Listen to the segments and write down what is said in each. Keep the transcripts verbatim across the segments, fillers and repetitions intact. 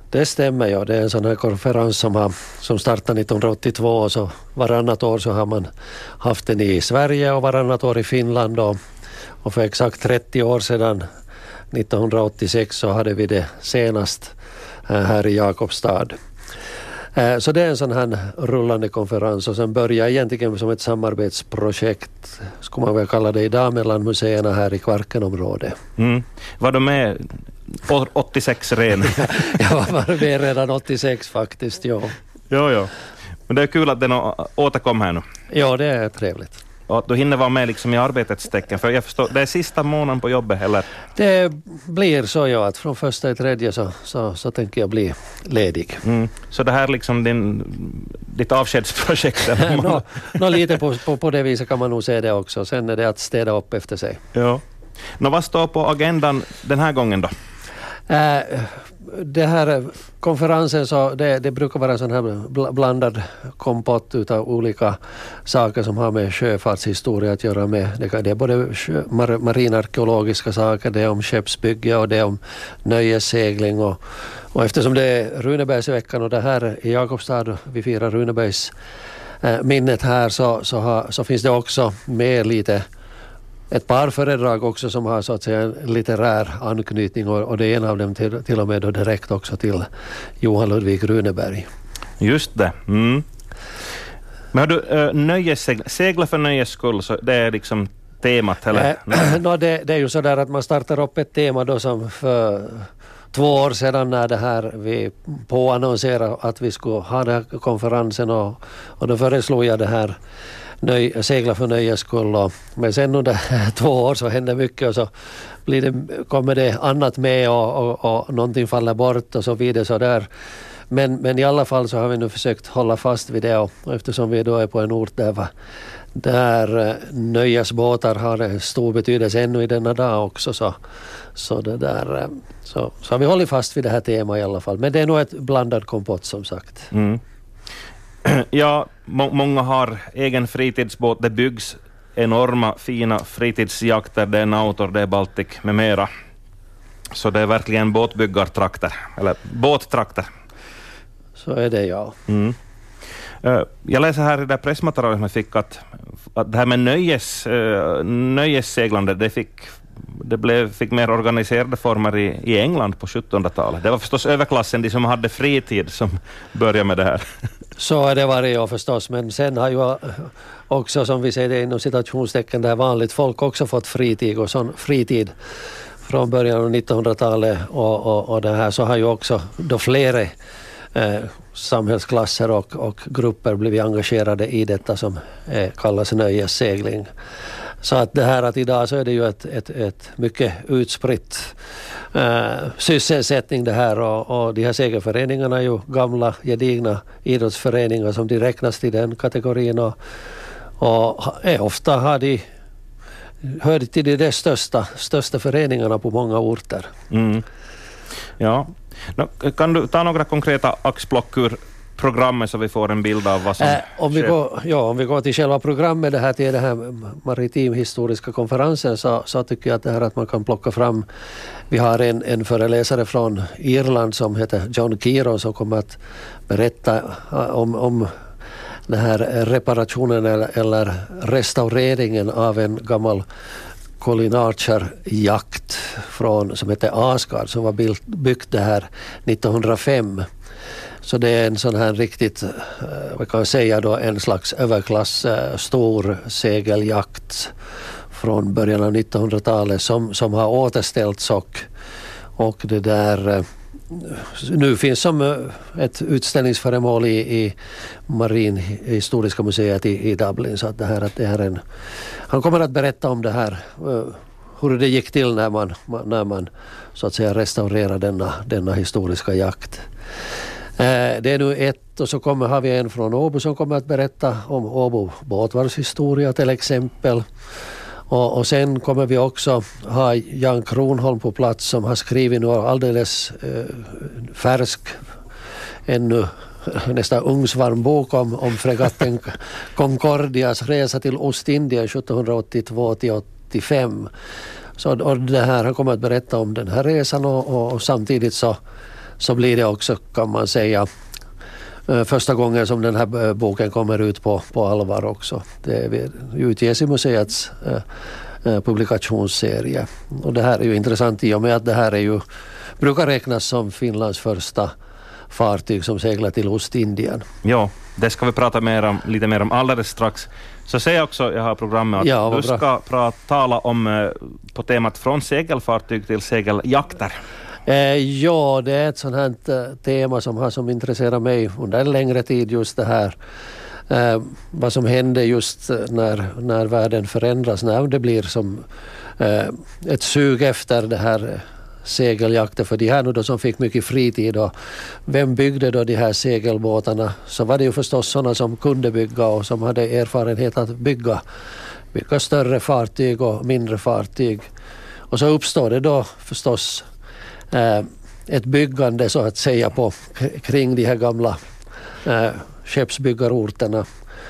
Det stämmer, ja. Det är en sån här konferens som, har, som startade nittonhundraåttiotvå och så varannat år så har man haft den i Sverige och varannat år i Finland och, och för exakt trettio år sedan, nittonhundraåttiosex, så hade vi det senast här i Jakobstad. Så det är en sån här rullande konferens och sen börjar egentligen som ett samarbetsprojekt, skulle man väl kalla det idag, mellan museerna här i Kvarkenområdet. Mm. Var de med åttiosex ren? Jag var med redan åttiosex faktiskt, ja. Jo, jo. Men det är kul att den återkom här nu. Ja, det är trevligt. Och du hinner vara med liksom i arbetets tecken, för jag förstår, det är sista månaden på jobbet, eller? Det blir så, ja, att från första till tredje så, så, så tänker jag bli ledig. Mm. Så det här är liksom din, ditt avskedsprojekt? Nå, nå, lite på, på, på det viset kan man nog se det också. Sen är det att städa upp efter sig. Ja. Nå, vad står på agendan den här gången då? Äh, det här konferensen, så det, det brukar vara en sån här blandad kompott utav olika saker som har med sjöfartshistoria att göra med. Det, det är både sjö, mar, marinarkeologiska saker, det är om skeppsbygge och det är om nöjessegling och, och eftersom det är Runebergsveckan och det här i Jakobstad, vi firar Runebergs äh, minnet här, så, så, har, så finns det också med lite ett par föredrag också som har så att säga en litterär anknytning och, och det är en av dem till, till och med då direkt också till Johan Ludvig Runeberg. Just det. Mm. Men har du äh, nöjessegla, segla för nöjes skull, så det är liksom temat, eller? Äh, no, det, det är ju så där att man startar upp ett tema då som för två år sedan när det här vi påannonserade att vi skulle ha den här konferensen och, och då föreslog jag det här Nöj, segla för nöjes skull. Och, men sen under två år så händer mycket och så blir det, kommer det annat med och, och, och någonting faller bort och så vidare så där. Men, men i alla fall så har vi nu försökt hålla fast vid det och, och eftersom vi då är på en ort där, där nöjesbåtar har en stor betydelse ännu i denna dag också så, så, det där, så, så har vi hållit fast vid det här temat i alla fall. Men det är nog ett blandad kompott som sagt. Mm. Ja, må- många har egen fritidsbåt, det byggs enorma fina fritidsjakter, det är Nautor, det är Baltic med mera. Så det är verkligen båtbyggartrakter, eller båttrakter. Så är det, ja. Mm. Uh, jag läser här i det pressmaterialet som jag fick att, att det här med nöjes, uh, nöjesseglande, det fick det blev, fick mer organiserade former i, i England på sjuttonhundratalet. Det var förstås överklassen, de som hade fritid, som började med det här. Så är det varit, ja, förstås. Men sen har ju också, som vi säger det inom citationstecken, där vanligt folk också fått fritid och sån fritid från början av nittonhundratalet och, och, och det här så har ju också då flera eh, samhällsklasser och, och grupper blivit engagerade i detta som eh, kallas nöjessegling. Så att det här att idag så är det ju ett, ett, ett mycket utspritt äh, sysselsättning det här och, och de här segelföreningarna är ju gamla gedigna idrottsföreningar som de räknas till den kategorin och, och är ofta har de hör till de, de största, största föreningarna på många orter. Mm. Ja, kan du ta några konkreta axplock ur programmet så vi får en bild av vad som äh, om vi går, ja, om vi går till själva programmet det här, till det här maritimhistoriska konferensen så, så tycker jag att det här att man kan plocka fram, vi har en, en föreläsare från Irland som heter John Kiro som kommer att berätta om, om den här reparationen eller, eller restaureringen av en gammal Colin Archer-jakt från, som heter Asgard som var byggt, byggt det här nittonhundrafem. Så det är en sån här riktigt, vad kan jag säga då, en slags överklass stor segeljakt från början av nittonhundratalet som, som har återställts och, och det där nu finns som ett utställningsföremål i, i Marinhistoriska museet i, i Dublin så att det här, att det här är en, han kommer att berätta om det här hur det gick till när man, när man så att säga restaurerar denna, denna historiska jakt. Det är nu ett och så kommer, har vi en från Åbo som kommer att berätta om Åbo båtvarvshistoria till exempel. Och, och sen kommer vi också ha Jan Kronholm på plats som har skrivit nu alldeles eh, färsk, ännu nästan ungsvarm bok om, om fregatten Concordias resa till Ostindien sjuttonhundraåttiotvå till åttiofem. Så och det här, han kommer att berätta om den här resan och, och, och samtidigt så så blir det också, kan man säga, första gången som den här boken kommer ut på, på allvar också. Det utges i museets eh, publikationsserie. Och det här är ju intressant i och med att det här är ju, brukar räknas som Finlands första fartyg som seglar till Ostindien. Ja, det ska vi prata mer om, lite mer om alldeles strax. Så säger jag också, jag har programmet att ja, du ska prata, tala om eh, på temat från segelfartyg till segeljakter. Eh, ja, det är ett sånt här uh, tema som har som intresserat mig under en längre tid, just det här. Eh, vad som händer just när, när världen förändras, när det blir som eh, ett sug efter det här segeljakten för de här nu då som fick mycket fritid. Och vem byggde då de här segelbåtarna? Så var det ju förstås sådana som kunde bygga och som hade erfarenhet att bygga, bygga större fartyg och mindre fartyg. Och så uppstår det då förstås eh, ett byggande så att säga på, kring de här gamla eh, skeppsbyggarorterna.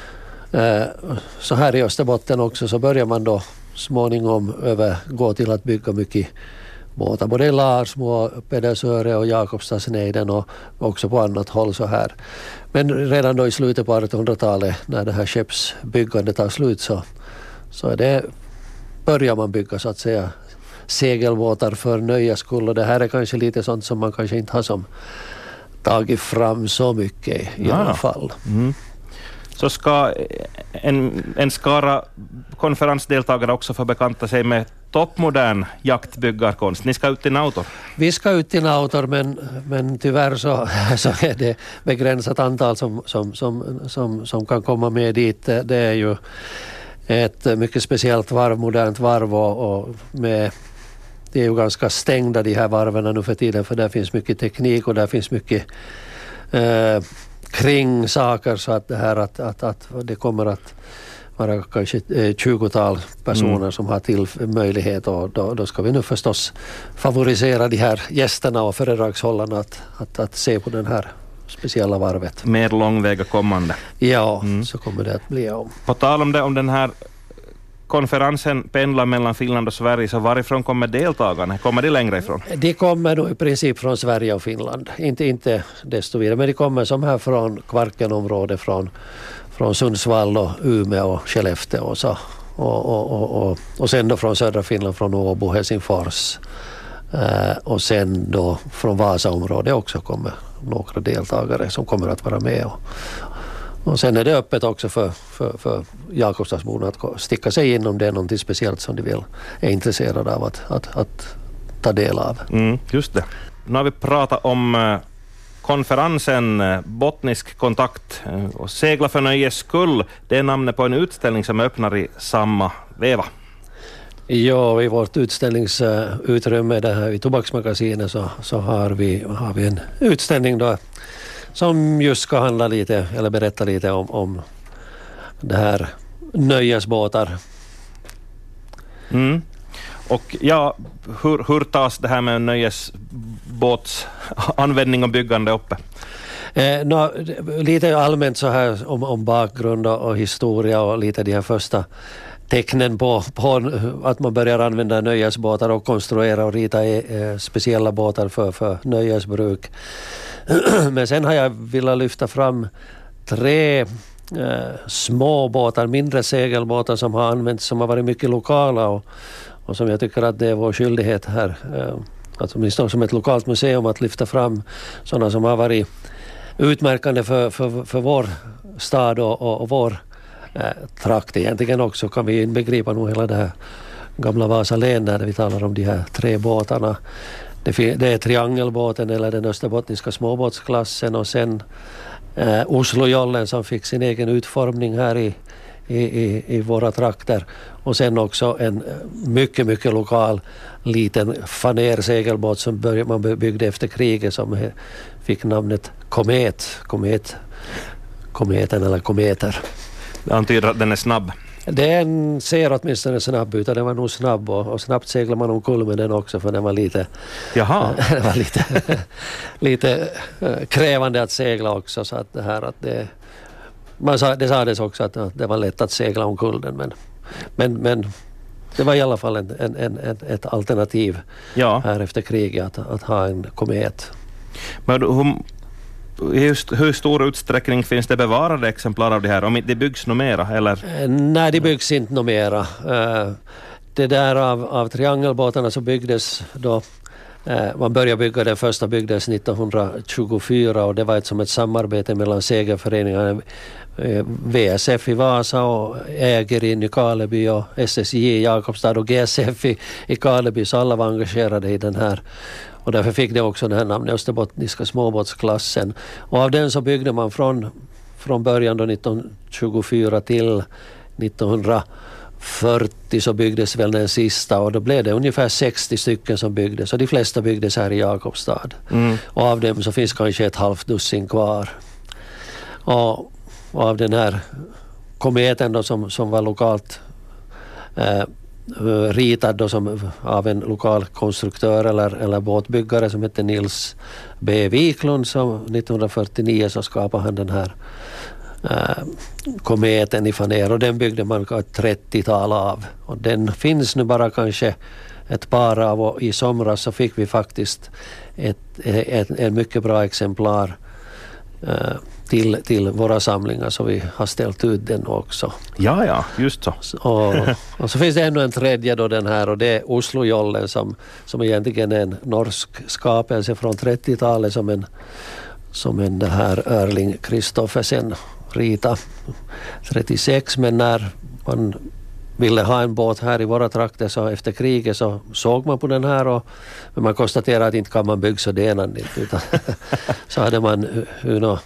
Eh, så här i Österbotten också så börjar man då småningom övergå till att bygga mycket båtar, både i Larsmo, Pedersöre och Jakobstadsnejden och också på annat håll så här. Men redan då i slutet på artonhundratalet när det här skeppsbyggandet tar slut så, så är det, börjar man bygga så att säga segelbåtar för nöjes skull, och det här är kanske lite sånt som man kanske inte har som tagit fram så mycket i ja. alla fall. Mm. Så ska en, en skara konferensdeltagare också få bekanta sig med toppmodern jaktbyggarkonst. Ni ska ut till Nautor. Vi ska ut till Nautor, men, men tyvärr så, så är det begränsat antal som, som, som, som, som kan komma med dit. Det är ju ett mycket speciellt varv, modernt varv, och, och med, det är ju ganska stängda de här varven nu för tiden, för där finns mycket teknik och där finns mycket eh, kring saker, så att det här att, att, att det kommer att vara kanske tjugotal personer mm. som har till möjlighet, och då, då ska vi nu förstås favorisera de här gästerna och föredragshållarna att, att, att se på den här speciella varvet. Mer långväga kommande. Ja, mm. så kommer det att bli. Om. På tal om det, om den här konferensen pendlar mellan Finland och Sverige, så varifrån kommer deltagarna? Kommer de längre ifrån? De kommer då i princip från Sverige och Finland. Inte, inte desto vidare, men de kommer som här från Kvarkenområdet, från, från Sundsvall och Umeå och Skellefteå och så. Och, och, och, och, och sen då från södra Finland, från Åbo, Helsingfors. Uh, och sen då från Vasaområdet också kommer några deltagare som kommer att vara med. Och, och sen är det öppet också för, för, för Jakobstadsborna att sticka sig in om det är något speciellt som de vill, är intresserade av att, att, att ta del av. Mm, just det. Nu har vi pratat om uh, konferensen uh, Bottnisk kontakt uh, och segla för nöjes skull. Det är namnet på en utställning som öppnar i samma veva. Ja, i vårt utställningsutrymme det här i Tobaksmagasinet så, så har, vi, har vi en utställning då som just ska handla lite, eller berätta lite om, om det här nöjesbåtar. Mm. Och ja, hur, hur tas det här med nöjesbåts användning och byggande uppe? Eh, no, lite allmänt så här om, om bakgrund och, och historia och lite de här första tecknen på, på att man börjar använda nöjesbåtar och konstruera och rita eh, speciella båtar för, för nöjesbruk. Men sen har jag velat lyfta fram tre eh, små båtar, mindre segelbåtar som har använts, som har varit mycket lokala och, och som jag tycker att det är vår skyldighet här, eh, att åtminstone som ett lokalt museum, att lyfta fram sådana som har varit utmärkande för, för, för vår stad och, och, och vår eh, trakt. Egentligen också kan vi inbegripa nog hela det här gamla Vasa län när vi talar om de här tre båtarna. Det är triangelbåten eller den österbottniska småbåtsklassen, och sen eh, Oslojollen som fick sin egen utformning här i, i, i, i våra trakter, och sen också en mycket mycket lokal liten fanersegelbåt som började, man byggde efter kriget, som fick namnet Komet. Komet kometen eller kometer. Det antyder att den är snabb. Den ser åtminstone snabb ut, och den var nog snabb, och, och snabbt seglar man omkull med den också, för den var lite, Jaha. den var lite, lite krävande att segla också, så att det här att det, man sa, det sades också att, att det var lätt att segla omkull den, men, men, men det var i alla fall en, en, en, ett alternativ ja. här efter kriget att, att ha en komet. Men hur, just, hur stor utsträckning finns det bevarade exemplar av det här? Om inte det byggs något mera? Eller? Nej, det byggs inte något mera. Det där av, av triangelbåtarna så byggdes då, man började bygga, den första byggdes nittonhundratjugofyra och det var ett, som ett samarbete mellan segelföreningarna V S F i Vasa och Äger i Nykarleby och S S J i Jakobstad och G S F i, i Karleby, så alla var engagerade i den här. Och därför fick det också den här namnet Österbottniska småbåtsklassen. Och av den så byggde man från, från början då nittonhundratjugofyra till nittonhundrafyrtio så byggdes väl den sista och då blev det ungefär sextio stycken som byggdes och de flesta byggdes här i Jakobstad. Mm. Och av dem så finns kanske ett halvt dussin kvar. Och, och av den här kometen då som, som var lokalt eh, ritad då som, av en lokal konstruktör eller, eller båtbyggare som hette Nils B. Wiklund, som nittonhundrafyrtionio så skapade han den här äh, kometen i faner och den byggde man ett trettiotal av och den finns nu bara kanske ett par av och i somras så fick vi faktiskt ett, ett, ett mycket bra exemplar äh, Till, till våra samlingar så vi har ställt ut den också. Ja, ja, just så. Och, och så finns det ännu en tredje då den här och det är Oslojollen som, som egentligen är en norsk skapelse från trettiotalet som en, som en det här Erling Kristoffersen rita trettiosex, men när man ville ha en båt här i våra trakter så efter kriget så såg man på den här och men man konstaterade att inte kan man bygga så denandigt utan så hade man you know,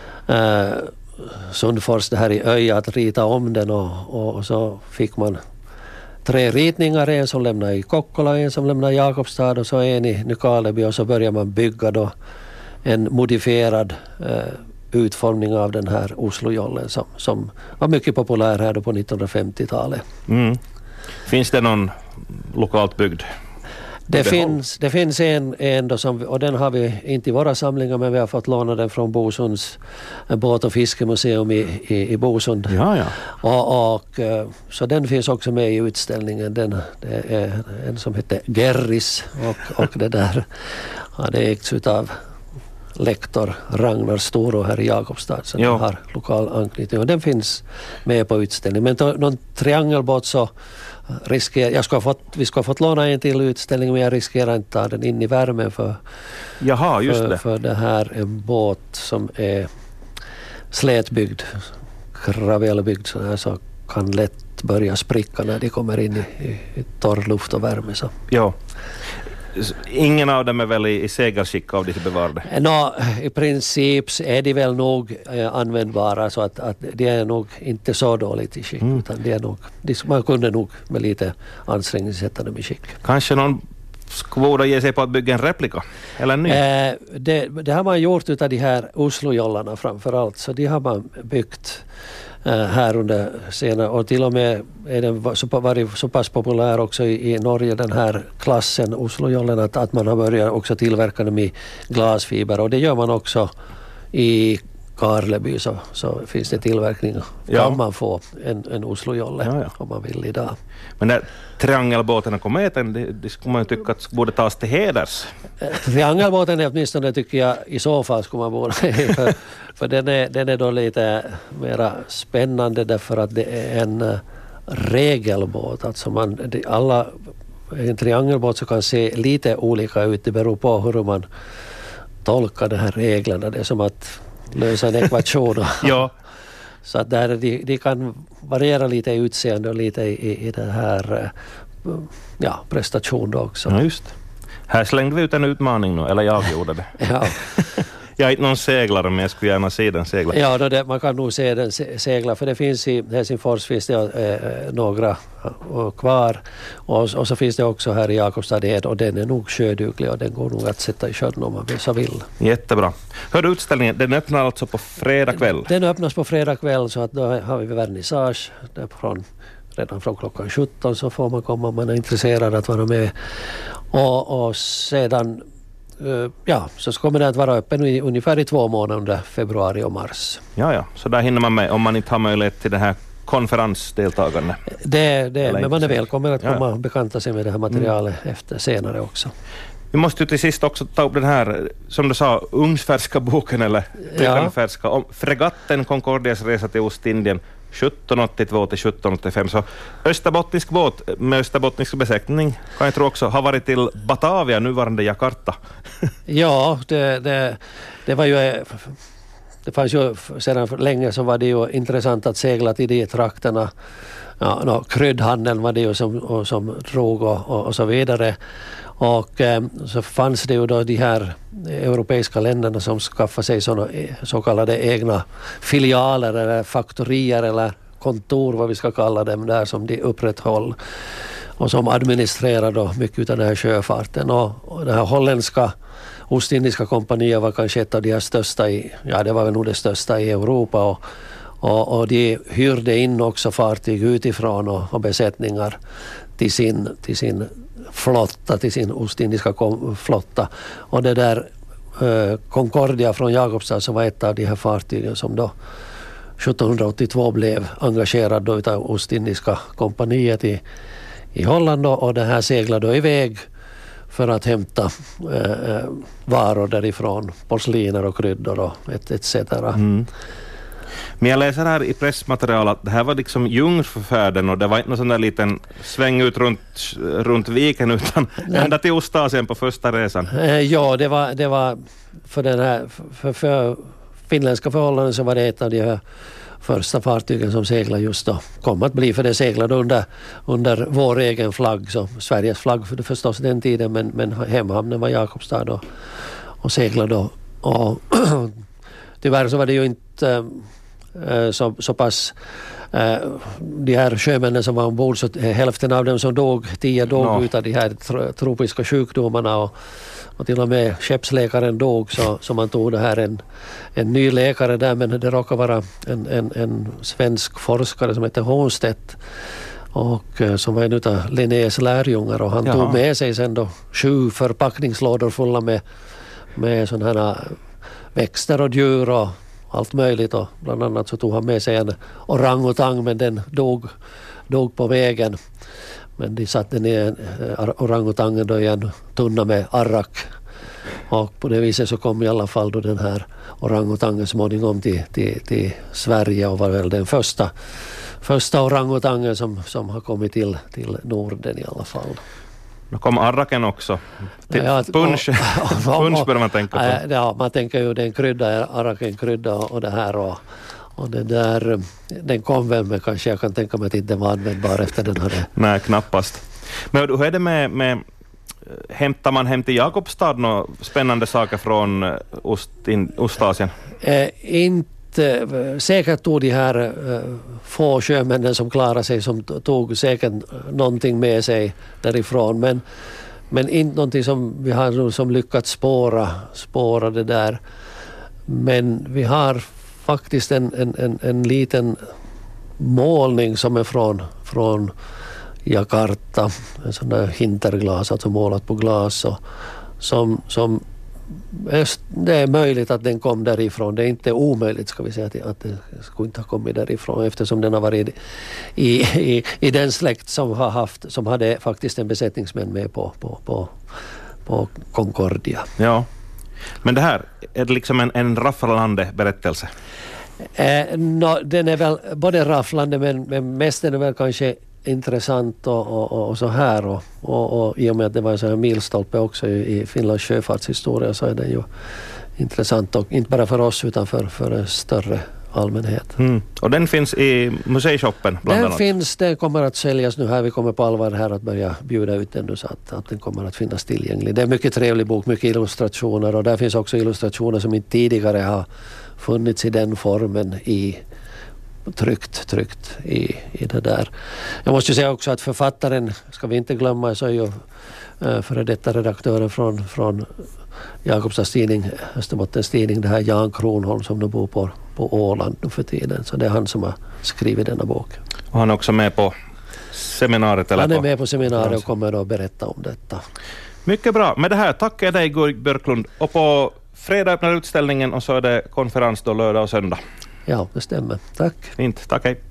Uh, Sundfors det här i Öja att rita om den och, och, och så fick man tre ritningar, en som lämnade i Kokkola, en som lämnade i Jakobstad och så en i Nykarleby och så började man bygga då en modifierad uh, utformning av den här Oslojollen som, som var mycket populär här då på nittonhundrafemtiotalet. Mm. Finns det någon lokalt byggd? Det finns, det finns en, en då som, och den har vi inte i våra samlingar men vi har fått låna den från Bosunds båt- och fiskemuseum i, i, i Bosund. Ja, ja. Och, och, så den finns också med i utställningen. Den, det är en som heter Gerris och, och det där ja, det ägts utav lektor Ragnar Storo här i Jakobstad så den har lokal anknytning och den finns med på utställningen. Men to, någon triangelbåt så riskerar, jag ska ha fått, vi ska ha fått låna en till utställning men jag riskerar inte ta den in i värmen för, Jaha, just för, det. för det här är en båt som är slätbyggd, kravellbyggd så här så kan lätt börja spricka när de kommer in i, i, i torr luft och värme. Så. Ja. Ingen av dem är väl i, i segelskick av de bevarade? Nå, i princip är de väl nog eh, användbara så att, att de är nog inte så dåligt i skick mm. utan de är nog, de, man kunde nog med lite ansträngning sätta dem i skick. Kanske någon skulle ge sig på att bygga en replika eller en ny? Eh, det, det har man gjort utav de här Oslojollarna framförallt så de har man byggt här under senare och till och med är den så, varit så pass populär också i, i Norge den här klassen Oslojollen att, att man har börjat också tillverka dem i glasfiber och det gör man också i Karleby så, så finns det tillverkning ja. Kan man få en, en Oslojolle ja, ja. Om man vill idag. Men när triangelbåten och kometen det, det skulle man tycka att borde tas till heders. Triangelbåten är åtminstone tycker jag i så fall skulle man borde för, för den, är, den är då lite mera spännande därför att det är en uh, regelbåt alltså man, det, alla en triangelbåt så kan se lite olika ut det beror på hur man tolkar de här reglerna det är som att lösa en ekvation. Ja. Så att där de, de kan variera lite i utseende och lite i, i det här ja, prestation också. Ja, just. Här slängde vi ut en utmaning nu, eller jag gjorde det. Ja. Jag är inte någon seglare men jag skulle gärna se den segla. Ja, då det, man kan nog se den segla för det finns i Helsingfors finns det äh, några äh, kvar och, och så finns det också här i Jakobstad och den är nog sjöduglig och den går nog att sätta i sjön om man vill så vill. Jättebra. Hör du utställningen, den öppnar alltså på fredag kväll? Den öppnas på fredag kväll så att då har vi vernissage från redan från klockan sjutton så får man komma om man är intresserad att vara med och, och sedan Uh, ja, så kommer det att vara öppen i, ungefär i två månader under februari och mars. Ja, ja. Så där hinner man med om man inte har möjlighet till det här konferensdeltagande. Det, det men man är välkommen att komma ja, ja. och bekanta sig med det här materialet mm. efter senare också. Vi måste ju till sist också ta upp den här, som du sa, ungsfärska boken eller ja. färska, om fregatten Concordias resa till Ostindien sjutton åttiotvå till sjutton åttiofem. Så österbottnisk båt med österbottnisk besättning kan jag tro också har varit till Batavia, nuvarande Jakarta. Ja, det, det, det var ju... Det fanns ju sedan länge så var det ju intressant att segla till de trakterna. Ja, no, kryddhandeln var det ju som, och, som drog och, och, och så vidare. Och eh, så fanns det ju då de här europeiska länderna som skaffade sig såna, så kallade egna filialer eller faktorier eller kontor, vad vi ska kalla dem, där som de upprätthåll och som administrerar då mycket av den här sjöfarten. Och, och den här holländska Ostindiska kompaniet var kanske ett av de här största i, ja det var väl nog det största i Europa, och, och, och de hyrde in också fartyg utifrån och, och besättningar till sin, till sin flotta, till sin Ostindiska kom, flotta. Och det där eh, Concordia från Jakobstad som var ett av de här fartygen som då sjutton åttiotvå blev engagerad då utav Ostindiska kompaniet i, i Holland, och det här seglade då iväg för att hämta eh, varor därifrån, porsliner och kryddor och et, et cetera. Mm. Men jag läser här i pressmaterial att det här var liksom jungfrufärden och det var inte någon sån där liten sväng ut runt, runt viken utan Nej. ända till Ostasien på första resan. Eh, ja, det var, det var för den här för, för finländska förhållanden så var det ett av de här första fartygen som seglar just då. Kom att bli, för det seglade under, under vår egen flagg, så Sveriges flagg för det förstås den tiden, men, men hemhamnen var Jakobstad och, och seglade då. Och tyvärr så var det ju inte äh, så, så pass äh, de här sjömännen som var ombord, så hälften av dem som dog, tio dog no. utav de här tro, tropiska sjukdomarna, och Och till och med skeppsläkaren dog, så, så man tog det här en, en ny läkare där, men det råkar vara en, en, en svensk forskare som heter Hånstedt, och som var en utav Linnés lärjungar, och han Jaha. tog med sig sen då sju förpackningslådor fulla med, med sådana här växter och djur och allt möjligt, och bland annat så tog han med sig en orangutang, men den dog, dog på vägen. Men de satte ner orangutangen då i en tunna med arrak. Och på det viset så kom i alla fall då den här orangutangen småningom till, till, till Sverige, och var väl den första, första orangutangen som, som har kommit till, till Norden i alla fall. Då kom arraken också. Till ja, punch, och, och, och, punch bör man tänka på. Ja, man tänker ju den krydda, arraken krydda och det här, och Och det där, den kom väl, men kanske jag kan tänka mig att inte var användbar efter den hade... Nej, knappast. Men hur är det med, med hämtar man hem till Jakobstad några spännande saker från Ost, in, Ostasien? Eh, inte, säkert tog de här eh, få sjömännen som klarade sig, som tog säkert någonting med sig därifrån, men, men inte någonting som vi har som lyckats spåra, spåra det där. Men vi har faktiskt en, en, en, en liten målning som är från, från Jakarta, en sån där hinterglas, alltså målat på glas, och som, som är, det är möjligt att den kom därifrån. Det är inte omöjligt, ska vi säga, att, att det skulle inte ha kommit därifrån, eftersom den har varit i, i, i den släkt som har haft, som hade faktiskt en besättningsmän med på, på, på, på Concordia. Ja. Men det här, är det liksom en, en rafflande berättelse? Eh, no, den är väl både rafflande, men, men mest är det väl kanske intressant och, och, och så här. Och, och, och i och med att det var en sån här milstolpe också i, i Finlands sjöfartshistoria, så är det ju intressant, och inte bara för oss utan för, för en större allmänhet. Mm. Och den finns i museishoppen bland den annat? Finns, den kommer att säljas nu här. Vi kommer på allvar här att börja bjuda ut den nu, så att, att den kommer att finnas tillgänglig. Det är en mycket trevlig bok, mycket illustrationer, och där finns också illustrationer som inte tidigare har funnits i den formen i tryckt, tryckt i, i det där. Jag måste säga också att författaren, ska vi inte glömma, så är ju äh, före detta redaktören från, från Jakobstads tidning, Österbottens tidning, det här Jan Kronholm, som nu bor på, på Åland nu för tiden. Så det är han som har skrivit denna bok. Och han är också med på seminariet? Eller han är på... med på seminariet och kommer då berätta om detta. Mycket bra. Med det här tackar jag dig, Gurg Björklund. Och på fredag öppnar utställningen, och så är det konferens då lördag och söndag. Ja, det stämmer. Tack. Fint. Tack, hej.